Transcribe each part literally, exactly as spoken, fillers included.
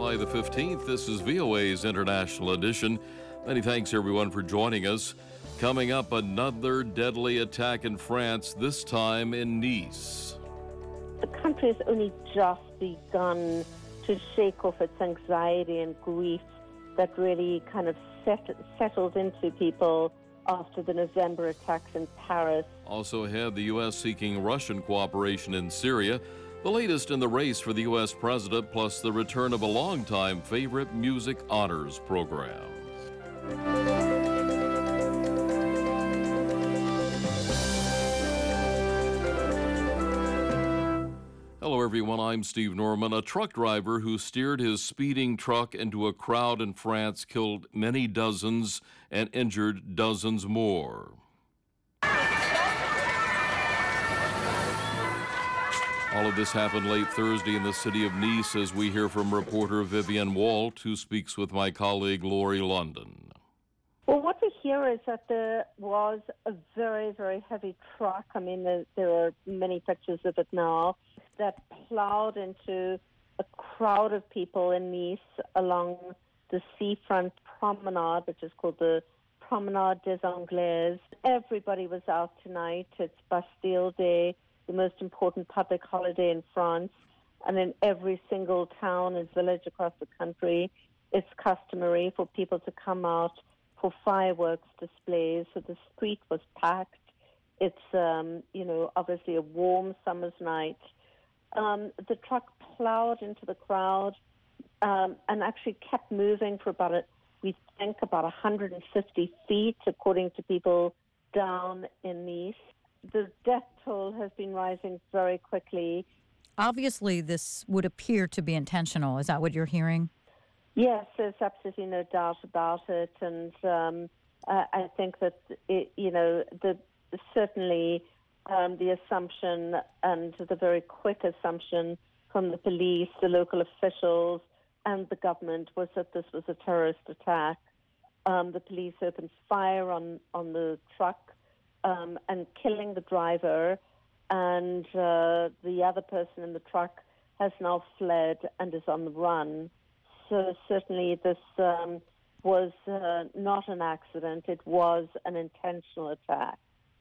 July the fifteenth. This is V O A's International Edition. Many thanks, everyone, for joining us. Coming up, another deadly attack in France, this time in Nice. The country has only just begun to shake off its anxiety and grief that really kind of set, settled into people after the November attacks in Paris. Also ahead, the U S seeking Russian cooperation in Syria. The latest in the race for the U S president, plus the return of a longtime favorite music honors program. Hello, everyone. I'm Steve Norman. A truck driver who steered his speeding truck into a crowd in France killed many dozens and injured dozens more. All of this happened late Thursday in the city of Nice, as we hear from reporter Vivian Walt, who speaks with my colleague Lori London. Well, what we hear is that there was a very, very heavy truck. I mean, there, there are many pictures of it now, that plowed into a crowd of people in Nice along the seafront promenade, which is called the Promenade des Anglais. Everybody was out tonight. It's Bastille Day, the most important public holiday in France. And in every single town and village across the country, it's customary for people to come out for fireworks displays. So the street was packed. It's, um, you know, obviously a warm summer's night. Um, the truck plowed into the crowd um, and actually kept moving for about, a, we think, about one hundred fifty feet, according to people down in Nice. The death toll has been rising very quickly. Obviously, this would appear to be intentional. Is that what you're hearing? Yes, there's absolutely no doubt about it. And um, uh, I think that, it, you know, the, certainly um, the assumption and the very quick assumption from the police, the local officials, and the government was that this was a terrorist attack. Um, the police opened fire on, on the truck um, and killing the driver, and uh, the other person in the truck has now fled and is on the run. So certainly this um, was uh, not an accident. It was an intentional attack.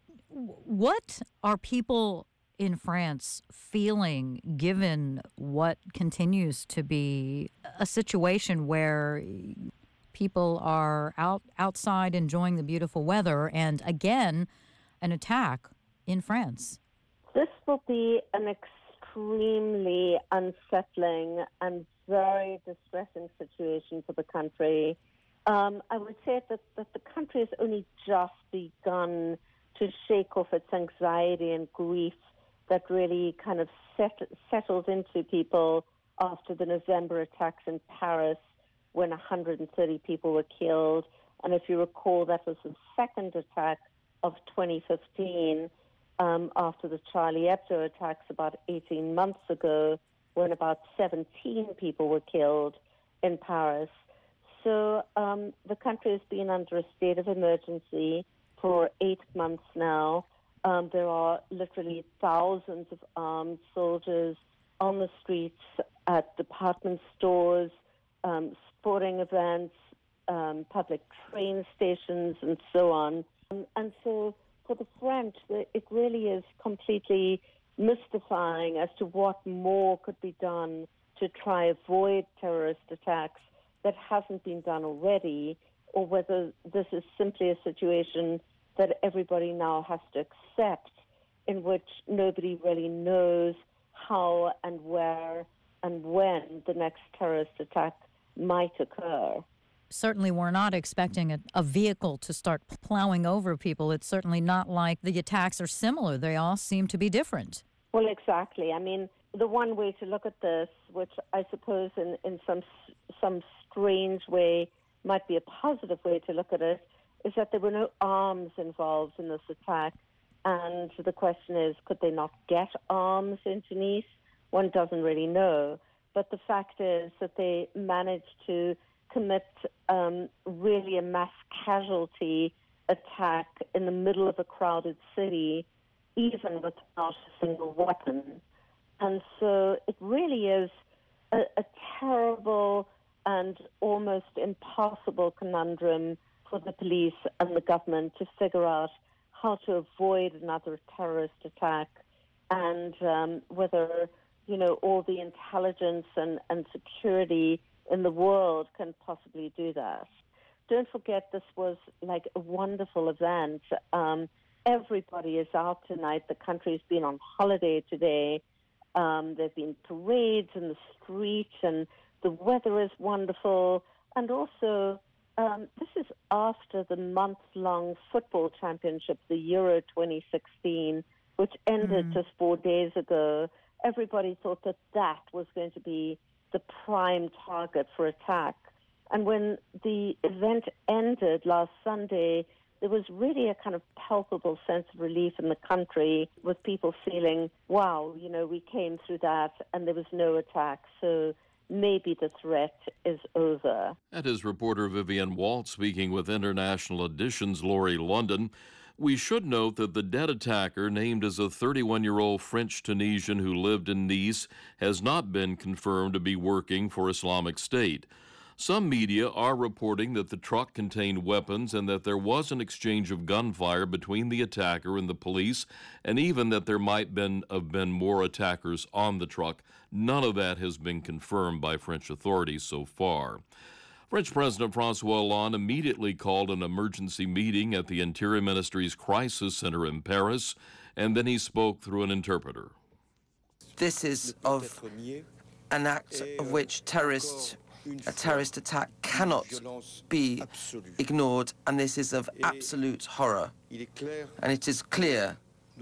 What are people in France feeling, given what continues to be a situation where people are out outside enjoying the beautiful weather, and again, an attack in France? This will be an extremely unsettling and very distressing situation for the country. Um, I would say that, that the country has only just begun to shake off its anxiety and grief that really kind of set, settled into people after the November attacks in Paris, when one hundred thirty people were killed. And if you recall, that was the second attack of twenty fifteen, um, after the Charlie Hebdo attacks about eighteen months ago, when about seventeen people were killed in Paris. So um, the country has been under a state of emergency for eight months now. Um, there are literally thousands of armed soldiers on the streets, at department stores, um, sporting events, um, public train stations, and so on. Um, and so for the French, it really is completely mystifying as to what more could be done to try avoid terrorist attacks that hasn't been done already, or whether this is simply a situation that everybody now has to accept, in which nobody really knows how and where and when the next terrorist attack might occur. Certainly we're not expecting a, a vehicle to start plowing over people. It's certainly not like the attacks are similar. They all seem to be different. Well, exactly. I mean, the one way to look at this, which I suppose in, in some some strange way might be a positive way to look at it, is that there were no arms involved in this attack. And the question is, could they not get arms into Nice? One doesn't really know. But the fact is that they managed to commit um, really a mass casualty attack in the middle of a crowded city, even without a single weapon. And so it really is a, a terrible and almost impossible conundrum for the police and the government to figure out how to avoid another terrorist attack, and um, whether, you know, all the intelligence and, and security in the world can possibly do that. Don't forget, this was like a wonderful event. Um, everybody is out tonight. The country's been on holiday today. Um, there have been parades in the street, and the weather is wonderful. And also, um, this is after the month-long football championship, the Euro twenty sixteen, which ended mm. just four days ago. Everybody thought that that was going to be the prime target for attack. And when the event ended last Sunday, there was really a kind of palpable sense of relief in the country, with people feeling, wow, you know, we came through that and there was no attack. So maybe the threat is over. That is reporter Vivienne Walt speaking with International Edition's Laurie London. We should note that the dead attacker, named as a thirty-one-year-old French-Tunisian who lived in Nice, has not been confirmed to be working for Islamic State. Some media are reporting that the truck contained weapons and that there was an exchange of gunfire between the attacker and the police, and even that there might been, have been more attackers on the truck. None of that has been confirmed by French authorities so far. French President François Hollande immediately called an emergency meeting at the Interior Ministry's Crisis Center in Paris, and then he spoke through an interpreter. This is of an act of which terrorists, a terrorist attack cannot be ignored, and this is of absolute horror. And it is clear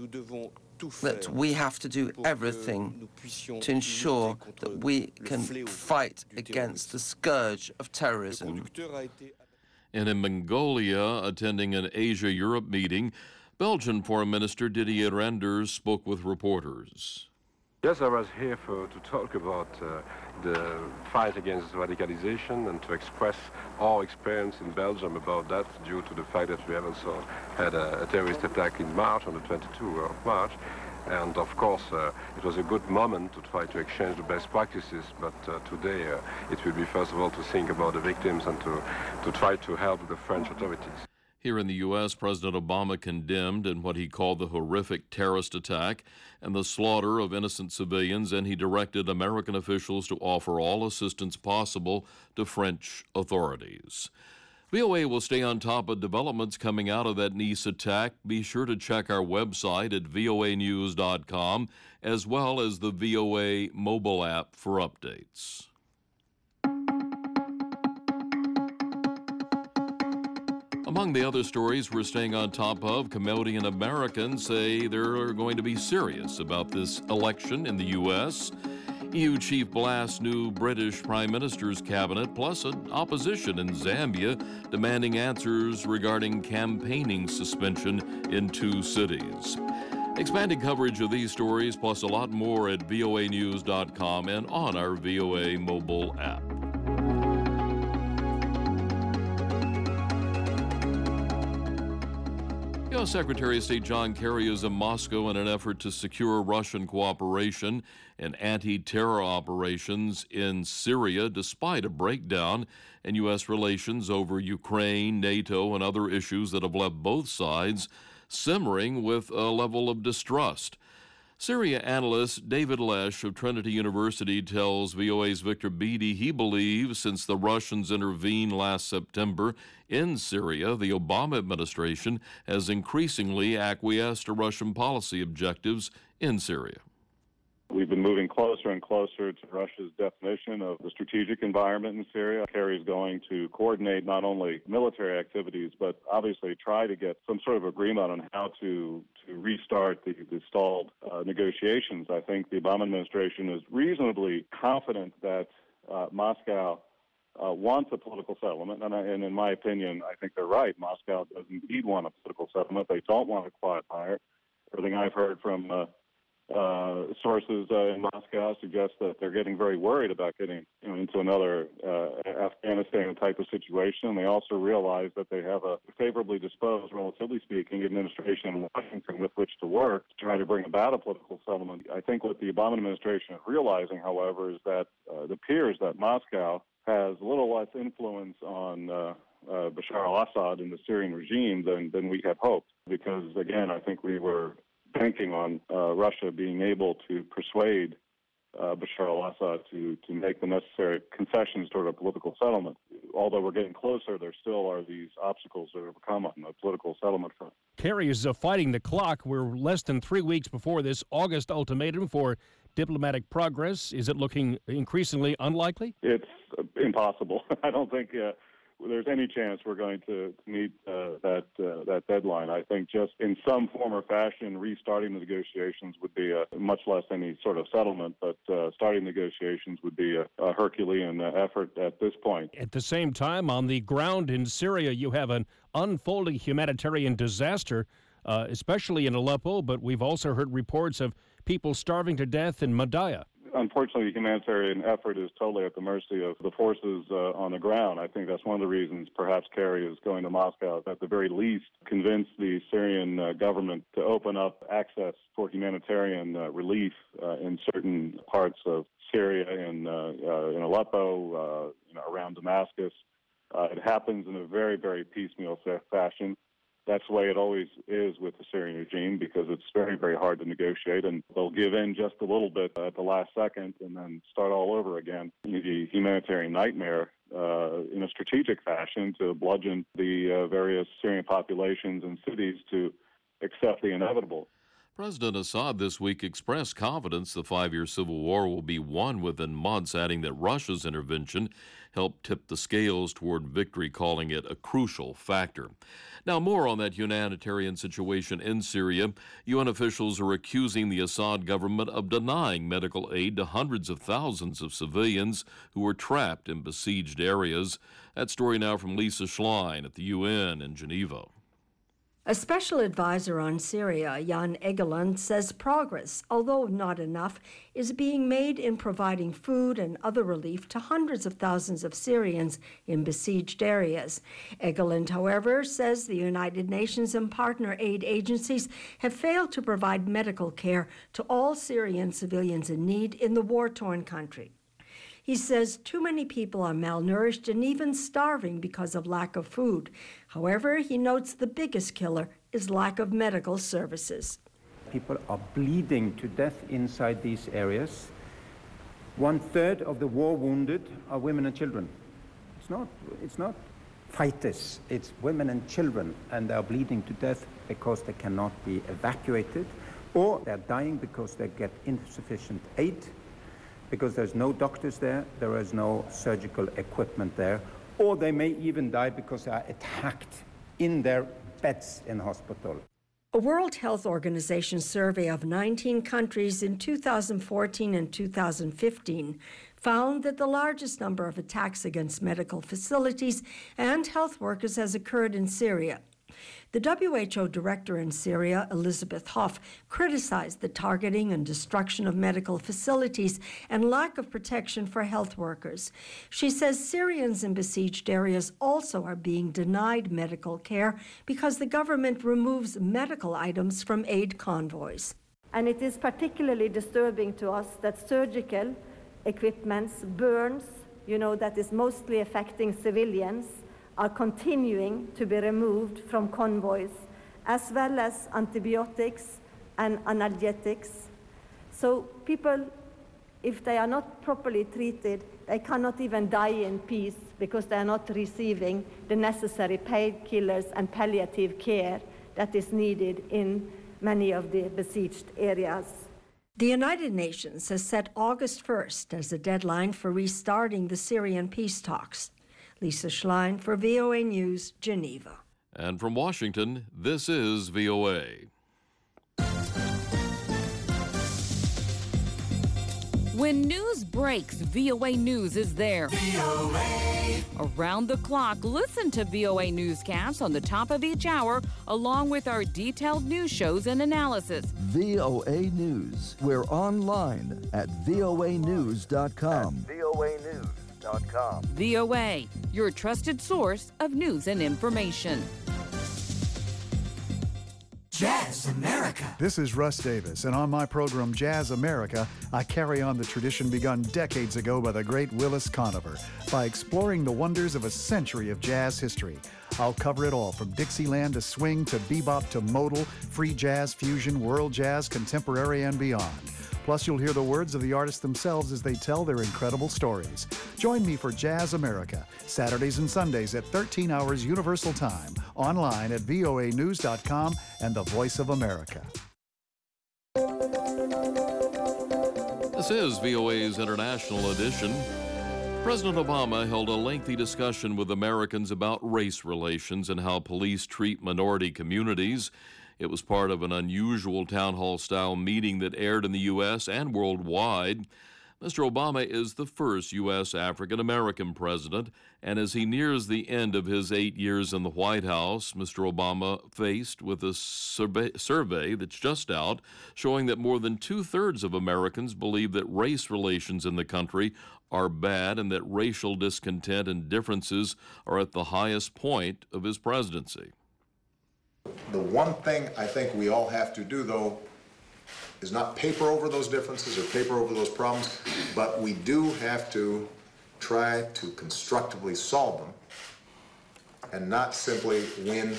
that we have to do everything to ensure that we can fight against the scourge of terrorism. And in Mongolia, attending an Asia-Europe meeting, Belgian Foreign Minister Didier Reynders spoke with reporters. Yes, I was here for, to talk about uh, the fight against radicalization and to express our experience in Belgium about that, due to the fact that we have also had a, a terrorist attack in March, on the twenty-second of March. And of course, uh, it was a good moment to try to exchange the best practices, but uh, today uh, it will be first of all to think about the victims and to, to try to help the French authorities. Here in the U S, President Obama condemned in what he called the horrific terrorist attack and the slaughter of innocent civilians, and he directed American officials to offer all assistance possible to French authorities. V O A will stay on top of developments coming out of that Nice attack. Be sure to check our website at V O A news dot com, as well as the V O A mobile app for updates. Among the other stories we're staying on top of, Cambodian Americans say they're going to be serious about this election in the U S E U chief blasts new British Prime Minister's cabinet, plus an opposition in Zambia demanding answers regarding campaigning suspension in two cities. Expanded coverage of these stories, plus a lot more at V O A news dot com and on our V O A mobile app. U S Secretary of State John Kerry is in Moscow in an effort to secure Russian cooperation in anti-terror operations in Syria, despite a breakdown in U S relations over Ukraine, NATO, and other issues that have left both sides simmering with a level of distrust. Syria analyst David Lesh of Trinity University tells V O A's Victor Beatty he believes since the Russians intervened last September in Syria, the Obama administration has increasingly acquiesced to Russian policy objectives in Syria. We've been moving closer and closer to Russia's definition of the strategic environment in Syria. Kerry is going to coordinate not only military activities, but obviously try to get some sort of agreement on how to, to restart the, the stalled uh, negotiations. I think the Obama administration is reasonably confident that uh, Moscow uh, wants a political settlement, and, I, and in my opinion, I think they're right. Moscow does indeed want a political settlement. They don't want a quiet fire. Everything I've heard from uh, Uh, sources uh, in Moscow suggest that they're getting very worried about getting you know, into another uh, Afghanistan type of situation. They also realize that they have a favorably disposed, relatively speaking, administration in Washington with which to work to try to bring about a political settlement. I think what the Obama administration is realizing, however, is that uh, it appears that Moscow has a little less influence on uh, uh, Bashar al-Assad and the Syrian regime than, than we had hoped. Because, again, I think we were banking on uh, Russia being able to persuade uh, Bashar al-Assad to, to make the necessary concessions toward a political settlement. Although we're getting closer, there still are these obstacles to overcome on the political settlement front. Kerry is uh, fighting the clock. We're less than three weeks before this August ultimatum for diplomatic progress. Is it looking increasingly unlikely? It's uh, impossible. I don't think uh, there's any chance we're going to meet uh, that uh, that deadline. I think just in some form or fashion, restarting the negotiations would be a, much less any sort of settlement, but uh, starting negotiations would be a, a Herculean uh, effort at this point. At the same time, on the ground in Syria, you have an unfolding humanitarian disaster, uh, especially in Aleppo, but we've also heard reports of people starving to death in Madaya. Unfortunately, the humanitarian effort is totally at the mercy of the forces uh, on the ground. I think that's one of the reasons perhaps Kerry is going to Moscow, at the very least, convince the Syrian uh, government to open up access for humanitarian uh, relief uh, in certain parts of Syria and uh, uh, in Aleppo, uh, you know, around Damascus. Uh, it happens in a very, very piecemeal fashion. That's the way it always is with the Syrian regime, because it's very, very hard to negotiate, and they'll give in just a little bit at the last second and then start all over again. The humanitarian nightmare uh, in a strategic fashion to bludgeon the uh, various Syrian populations and cities to accept the inevitable. President Assad this week expressed confidence the five-year civil war will be won within months, adding that Russia's intervention helped tip the scales toward victory, calling it a crucial factor. Now, more on that humanitarian situation in Syria. U N officials are accusing the Assad government of denying medical aid to hundreds of thousands of civilians who were trapped in besieged areas. That story now from Lisa Schlein at the U N in Geneva. A special advisor on Syria, Jan Egeland, says progress, although not enough, is being made in providing food and other relief to hundreds of thousands of Syrians in besieged areas. Egeland, however, says the United Nations and partner aid agencies have failed to provide medical care to all Syrian civilians in need in the war-torn country. He says too many people are malnourished and even starving because of lack of food. However, he notes the biggest killer is lack of medical services. People are bleeding to death inside these areas. One third of the war wounded are women and children. It's not, it's not fighters, it's women and children, and they're bleeding to death because they cannot be evacuated, or they're dying because they get insufficient aid, because there's no doctors there, there is no surgical equipment there, or they may even die because they are attacked in their beds in hospital. A World Health Organization survey of nineteen countries in two thousand fourteen and two thousand fifteen found that the largest number of attacks against medical facilities and health workers has occurred in Syria. The W H O director in Syria, Elizabeth Hoff, criticized the targeting and destruction of medical facilities and lack of protection for health workers. She says Syrians in besieged areas also are being denied medical care because the government removes medical items from aid convoys. And it is particularly disturbing to us that surgical equipments, burns, you know, that is mostly affecting civilians, are continuing to be removed from convoys, as well as antibiotics and analgesics. So people, if they are not properly treated, they cannot even die in peace because they are not receiving the necessary painkillers and palliative care that is needed in many of the besieged areas. The United Nations has set August first as the deadline for restarting the Syrian peace talks. Lisa Schlein for V O A News, Geneva. And from Washington, this is V O A. When news breaks, V O A News is there. V O A. Around the clock, listen to V O A Newscasts on the top of each hour, along with our detailed news shows and analysis. V O A News. We're online at V O A news dot com. V O A News. V O A, your trusted source of news and information. Jazz Jazz America. This is Russ Davis, and on my program Jazz America, I carry on the tradition begun decades ago by the great Willis Conover by exploring the wonders of a century of jazz history. I'll cover it all, from Dixieland to swing to bebop to modal, free jazz, fusion, world jazz, contemporary, and beyond. Plus, you'll hear the words of the artists themselves as they tell their incredible stories. Join me for Jazz America, Saturdays and Sundays at thirteen hours Universal Time, online at V O A news dot com and the Voice of America. This is V O A's International Edition. President Obama held a lengthy discussion with Americans about race relations and how police treat minority communities. It was part of an unusual town hall-style meeting that aired in the U S and worldwide. Mister Obama is the first U S African-American president, and as he nears the end of his eight years in the White House, Mister Obama faced with a survey, survey that's just out showing that more than two-thirds of Americans believe that race relations in the country are bad and that racial discontent and differences are at the highest point of his presidency. The one thing I think we all have to do, though, is not paper over those differences or paper over those problems, but we do have to try to constructively solve them and not simply win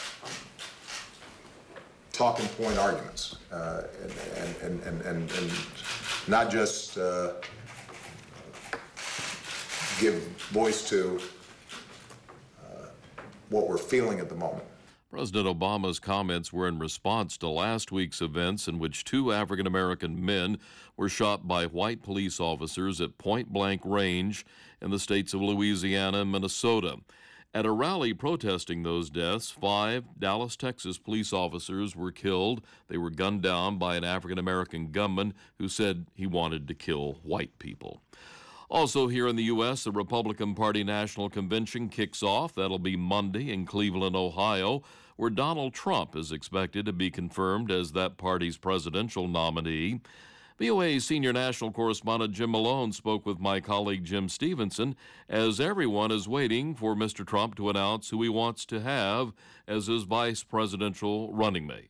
talking point arguments, uh, and, and, and, and, and not just uh, give voice to uh, what we're feeling at the moment. President Obama's comments were in response to last week's events in which two African-American men were shot by white police officers at point-blank range in the states of Louisiana and Minnesota. At a rally protesting those deaths, five Dallas, Texas police officers were killed. They were gunned down by an African-American gunman who said he wanted to kill white people. Also here in the U S, the Republican Party National Convention kicks off. That'll be Monday in Cleveland, Ohio, where Donald Trump is expected to be confirmed as that party's presidential nominee. V O A's senior national correspondent Jim Malone spoke with my colleague Jim Stevenson as everyone is waiting for Mister Trump to announce who he wants to have as his vice presidential running mate.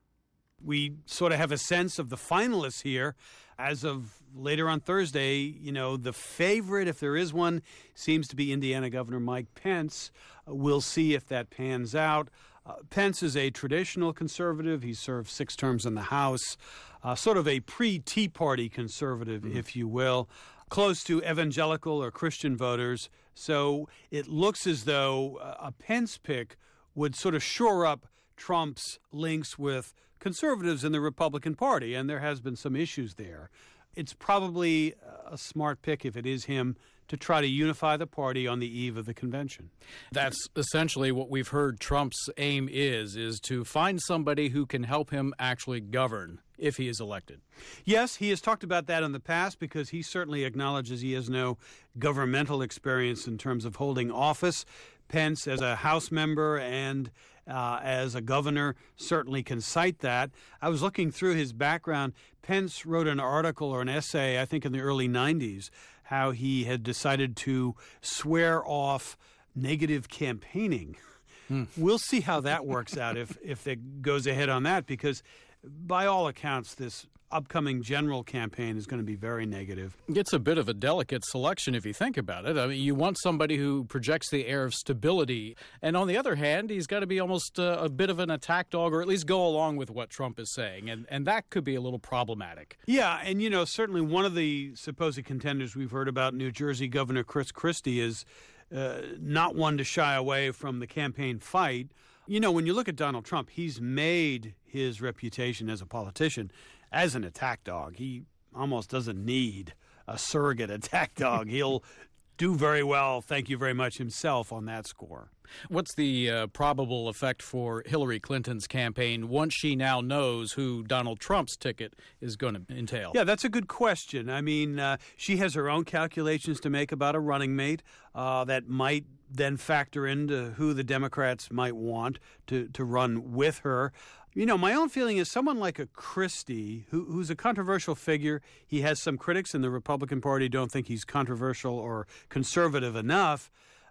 We sort of have a sense of the finalists here. As of later on Thursday, you know, the favorite, if there is one, seems to be Indiana Governor Mike Pence. Uh, we'll see if that pans out. Uh, Pence is a traditional conservative. He served six terms in the House, uh, sort of a pre-Tea Party conservative, mm-hmm. if you will, close to evangelical or Christian voters. So it looks as though a Pence pick would sort of shore up Trump's links with conservatives in the Republican Party, and there has been some issues there. It's probably a smart pick, if it is him, to try to unify the party on the eve of the convention. That's essentially what we've heard Trump's aim is, is to find somebody who can help him actually govern if he is elected. Yes, he has talked about that in the past because he certainly acknowledges he has no governmental experience in terms of holding office. Pence, as a House member and uh, as a governor, certainly can cite that. I was looking through his background. Pence wrote an article or an essay, I think in the early nineties, how he had decided to swear off negative campaigning. Hmm. We'll see how that works out if, if it goes ahead on that, because by all accounts, this upcoming general campaign is going to be very negative. It's a bit of a delicate selection if you think about it. I mean, you want somebody who projects the air of stability. And on the other hand, he's got to be almost a, a bit of an attack dog, or at least go along with what Trump is saying. And, and that could be a little problematic. Yeah, and, you know, certainly one of the supposed contenders we've heard about, New Jersey Governor Chris Christie, is uh, not one to shy away from the campaign fight. You know, when you look at Donald Trump, he's made his reputation as a politician as an attack dog. He almost doesn't need a surrogate attack dog. He'll do very well, thank you very much, himself on that score. What's the uh, probable effect for Hillary Clinton's campaign once she now knows who Donald Trump's ticket is going to entail? Yeah, that's a good question. I mean, uh, she has her own calculations to make about a running mate uh, that might then factor into who the Democrats might want to, to run with her. You know, my own feeling is someone like a Christie, who, who's a controversial figure. He has some critics in the Republican Party don't think he's controversial or conservative enough.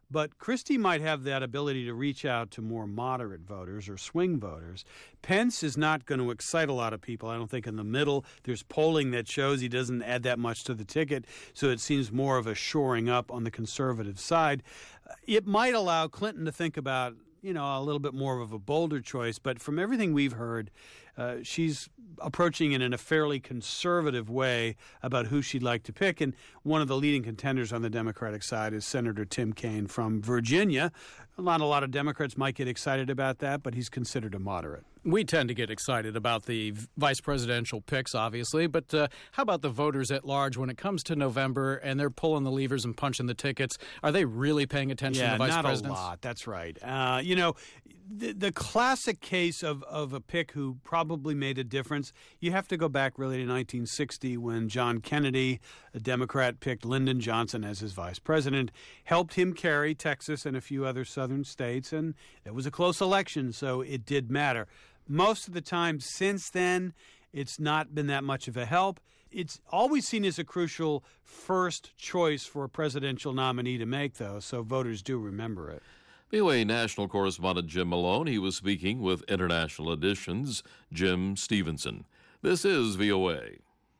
But Christie might have that ability to reach out to more moderate voters or swing voters. Pence is not going to excite a lot of people, I don't think, in the middle. There's polling that shows he doesn't add that much to the ticket, so it seems more of a shoring up on the conservative side. It might allow Clinton to think about, you know, a little bit more of a bolder choice, but from everything we've heard, uh, she's approaching it in a fairly conservative way about who she'd like to pick. And one of the leading contenders on the Democratic side is Senator Tim Kaine from Virginia. Not a lot of Democrats might get excited about that, but he's considered a moderate. We tend to get excited about the vice presidential picks, obviously, but uh, how about the voters at large when it comes to November and they're pulling the levers and punching the tickets? Are they really paying attention yeah, to vice not presidents? a lot. That's right. Uh, you know, the, the classic case of, of a pick who probably made a difference, you have to go back really to nineteen sixty when John Kennedy, a Democrat, picked Lyndon Johnson as his vice president, helped him carry Texas and a few other southern states, and it was a close election, so it did matter. Most of the time since then, it's not been that much of a help. It's always seen as a crucial first choice for a presidential nominee to make, though, so voters do remember it. V O A national correspondent Jim Malone. He was speaking with International Edition's Jim Stevenson. This is V O A.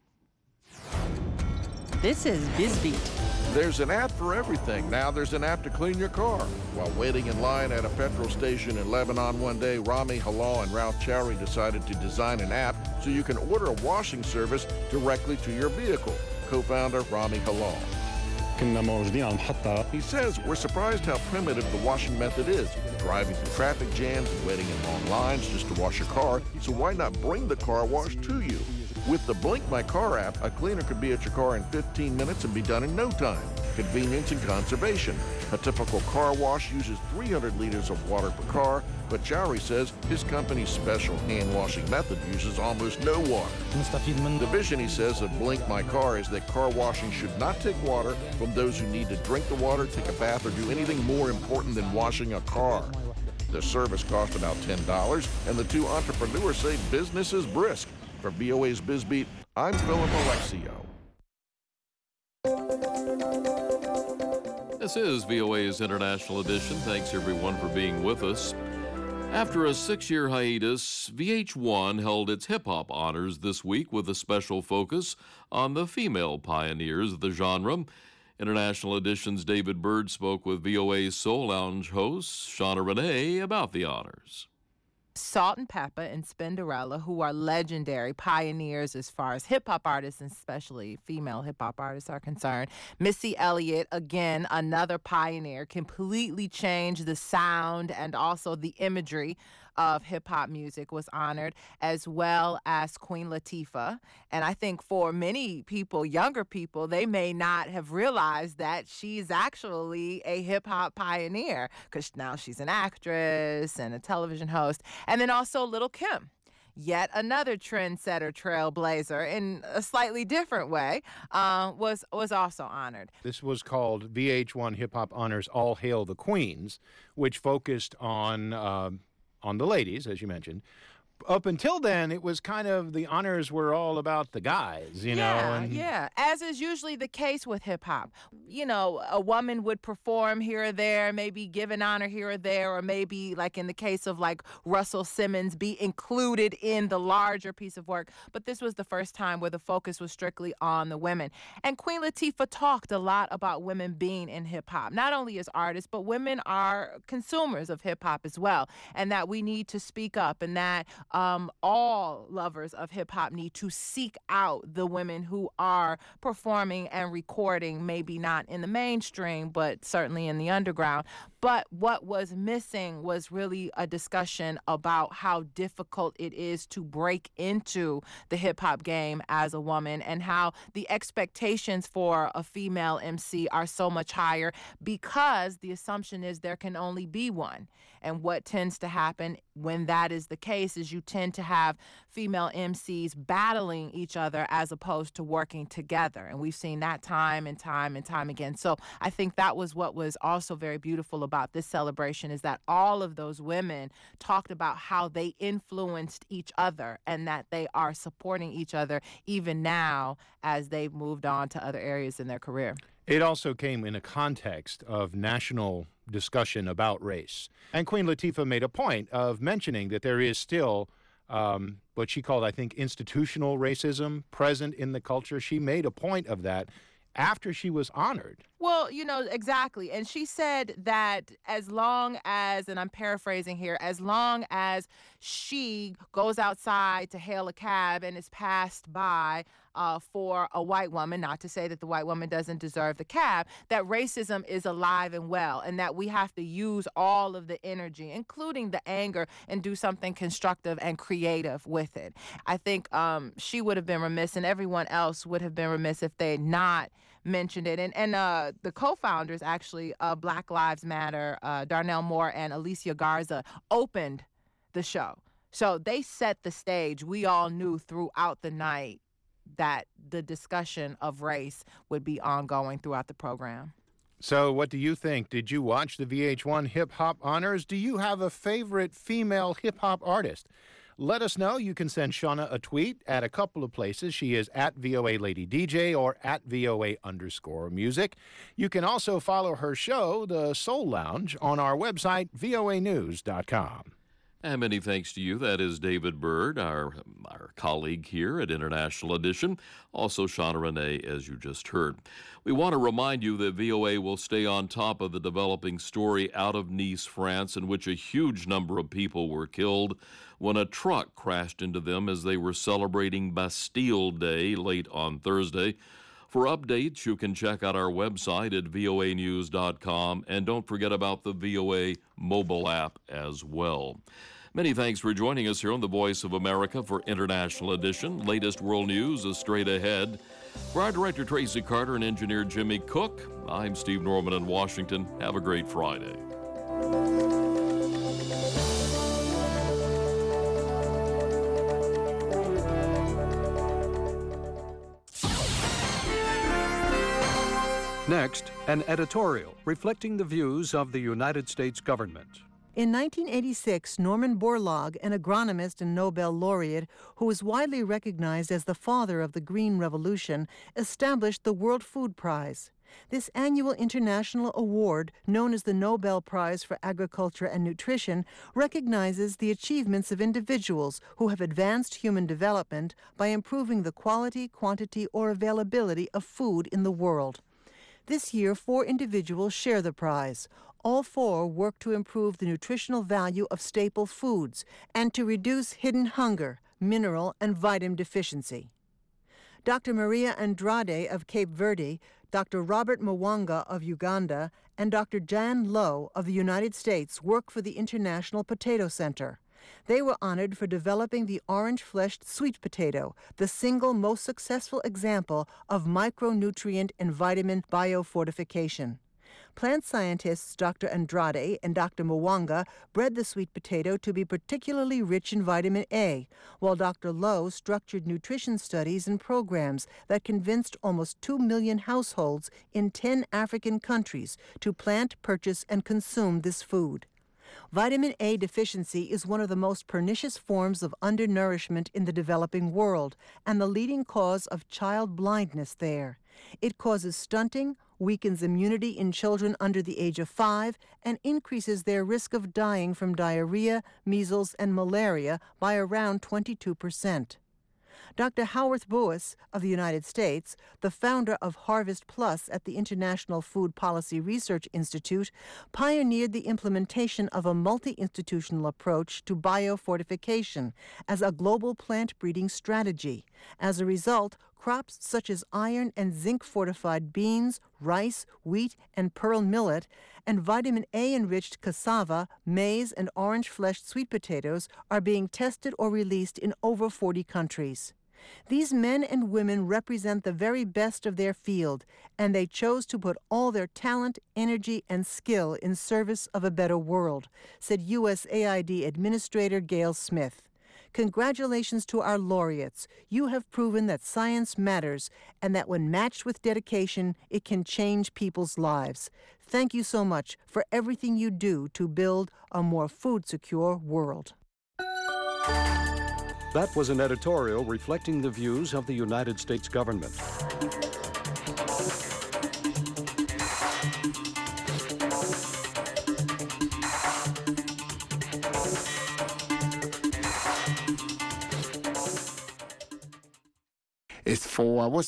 This is BizBeat. There's an app for everything. Now there's an app to clean your car. While waiting in line at a petrol station in Lebanon one day, Rami Halal and Ralph Chowry decided to design an app so you can order a washing service directly to your vehicle. Co-founder Rami Halal. He says, we're surprised how primitive the washing method is. Driving through traffic jams and waiting in long lines just to wash your car, so why not bring the car wash to you? With the Blink My Car app, a cleaner could be at your car in fifteen minutes and be done in no time. Convenience and conservation. A typical car wash uses three hundred liters of water per car, but Chowry says his company's special hand-washing method uses almost no water. The vision, he says, of Blink My Car is that car washing should not take water from those who need to drink the water, take a bath, or do anything more important than washing a car. The service cost about ten dollars, and the two entrepreneurs say business is brisk. For V O A's BizBeat, I'm Philip Alexio. This is V O A's International Edition. Thanks, everyone, for being with us. After a six-year hiatus, V H one held its hip-hop honors this week with a special focus on the female pioneers of the genre. International Edition's David Bird spoke with V O A's Soul Lounge host, Shauna Renee, about the honors. Salt and Pepper and Spinderella, who are legendary pioneers as far as hip-hop artists, and especially female hip-hop artists, are concerned. Missy Elliott, again, another pioneer, completely changed the sound and also the imagery of hip-hop music, was honored, as well as Queen Latifah. And I think for many people, younger people, they may not have realized that she's actually a hip-hop pioneer, because now she's an actress and a television host. And then also Lil' Kim, yet another trendsetter, trailblazer in a slightly different way, uh, was was also honored. This was called V H one Hip Hop Honors All Hail the Queens, which focused on uh, on the ladies, as you mentioned. Up until then, it was kind of, the honors were all about the guys, you yeah, know. And yeah, as is usually the case with hip-hop. You know, a woman would perform here or there, maybe give an honor here or there, or maybe, like in the case of, like, Russell Simmons, be included in the larger piece of work. But this was the first time where the focus was strictly on the women. And Queen Latifah talked a lot about women being in hip-hop, not only as artists, but women are consumers of hip-hop as well, and that we need to speak up, and that Um, all lovers of hip-hop need to seek out the women who are performing and recording, maybe not in the mainstream, but certainly in the underground. But what was missing was really a discussion about how difficult it is to break into the hip-hop game as a woman, and how the expectations for a female M C are so much higher, because the assumption is there can only be one. And what tends to happen when that is the case is you tend to have female M Cs battling each other as opposed to working together. And we've seen that time and time and time again. So I think that was what was also very beautiful about this celebration, is that all of those women talked about how they influenced each other, and that they are supporting each other even now as they've moved on to other areas in their career. It also came in a context of national discussion about race. And Queen Latifah made a point of mentioning that there is still um, what she called, I think, institutional racism present in the culture. She made a point of that after she was honored. Well, you know, exactly. And she said that as long as, and I'm paraphrasing here, as long as she goes outside to hail a cab and is passed by uh, for a white woman, not to say that the white woman doesn't deserve the cab, that racism is alive and well, and that we have to use all of the energy, including the anger, and do something constructive and creative with it. I think um, she would have been remiss, and everyone else would have been remiss if they had not mentioned it. And and uh, the co-founders, actually, of Black Lives Matter, uh, Darnell Moore and Alicia Garza, opened the show. So they set the stage. We all knew throughout the night that the discussion of race would be ongoing throughout the program. So what do you think? Did you watch the V H one Hip Hop Honors? Do you have a favorite female hip hop artist? Let us know. You can send Shauna a tweet at a couple of places. She is at V O A Lady D J or at V O A underscore music. You can also follow her show, The Soul Lounge, on our website, V O A news dot com. And many thanks to you. That is David Byrd, our, our colleague here at International Edition. Also Shauna Renee, as you just heard. We want to remind you that V O A will stay on top of the developing story out of Nice, France, in which a huge number of people were killed when a truck crashed into them as they were celebrating Bastille Day late on Thursday. For updates, you can check out our website at V O A news dot com, and don't forget about the V O A mobile app as well. Many thanks for joining us here on the Voice of America for International Edition. Latest world news is straight ahead. For our director, Tracy Carter, and engineer Jimmy Cook, I'm Steve Norman in Washington. Have a great Friday. Next, an editorial reflecting the views of the United States government. In nineteen eighty-six, Norman Borlaug, an agronomist and Nobel laureate who is widely recognized as the father of the Green Revolution, established the World Food Prize. This annual international award, known as the Nobel Prize for Agriculture and Nutrition, recognizes the achievements of individuals who have advanced human development by improving the quality, quantity, or availability of food in the world. This year, four individuals share the prize. All four work to improve the nutritional value of staple foods and to reduce hidden hunger, mineral, and vitamin deficiency. Doctor Maria Andrade of Cape Verde, Doctor Robert Mwanga of Uganda, and Doctor Jan Lowe of the United States work for the International Potato Center. They were honored for developing the orange-fleshed sweet potato, the single most successful example of micronutrient and vitamin biofortification. Plant scientists Doctor Andrade and Doctor Mwanga bred the sweet potato to be particularly rich in vitamin A, while Doctor Lowe structured nutrition studies and programs that convinced almost two million households in ten African countries to plant, purchase, and consume this food. Vitamin A deficiency is one of the most pernicious forms of undernourishment in the developing world and the leading cause of child blindness there. It causes stunting, weakens immunity in children under the age of five, and increases their risk of dying from diarrhea, measles, and malaria by around twenty-two percent. Doctor Howarth Boas of the United States, the founder of Harvest Plus at the International Food Policy Research Institute, pioneered the implementation of a multi-institutional approach to biofortification as a global plant breeding strategy. As a result, crops such as iron and zinc-fortified beans, rice, wheat, and pearl millet, and vitamin A-enriched cassava, maize, and orange-fleshed sweet potatoes are being tested or released in over forty countries. These men and women represent the very best of their field, and they chose to put all their talent, energy, and skill in service of a better world, said U S A I D Administrator Gail Smith. Congratulations to our laureates. You have proven that science matters and that when matched with dedication, it can change people's lives. Thank you so much for everything you do to build a more food-secure world. That was an editorial reflecting the views of the United States government. for, what's